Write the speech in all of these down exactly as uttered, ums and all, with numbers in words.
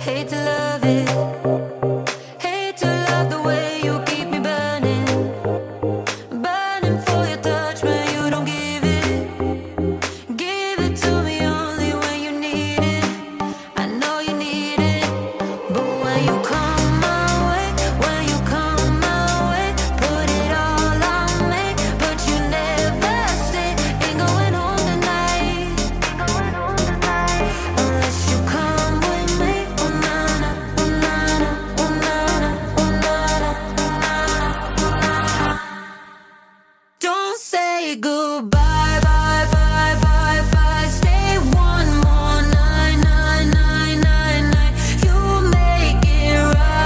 hate to love it, hate to love the way you keep me burning, burning for your touch when you don't give it, give it to me only when you need it, I know you need it, but when you come my way, when you come my way, put it all on me, but you never stay, ain't going home tonight, ain't going home tonight, unless you come with me, oh na-na, oh na-na, oh na-na, oh na-na, oh na-na, oh na-na. Don't say goodbye, bye, bye, bye, bye. Stay one more night, night, night, night, night. You make it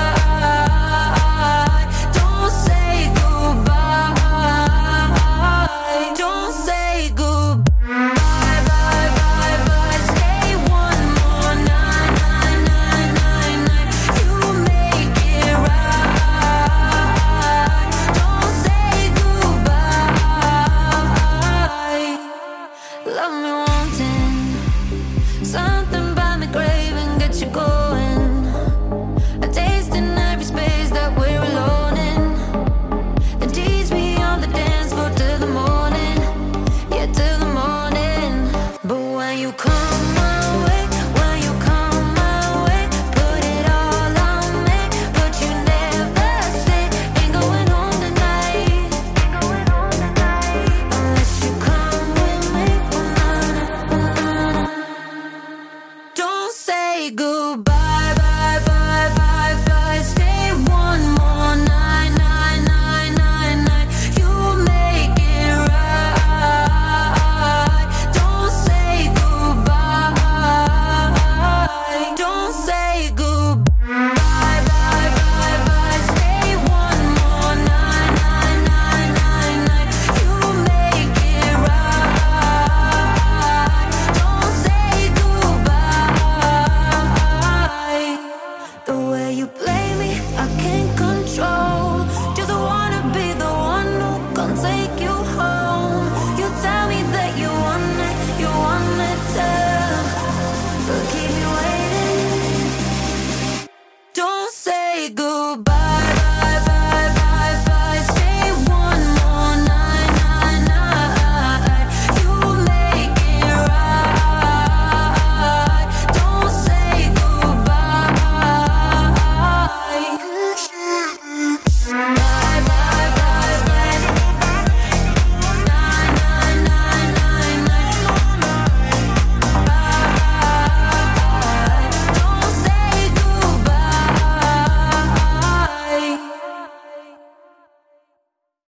right. Don't say goodbye. Don't say goodbye, bye, bye, bye. Stay one more night, night, night, night, night. You make it right. Don't say goodbye. Love me wanting something by me craving, get you going. A taste in every space that we're alone in. Then tease me on the dance floor till the morning, yeah, till the morning. But when you come my way, when you come my way, put it all on me, but you never stay, ain't going home tonight, ain't going home tonight, unless you come with me, oh na-na, oh na-na. Don't say goodbye.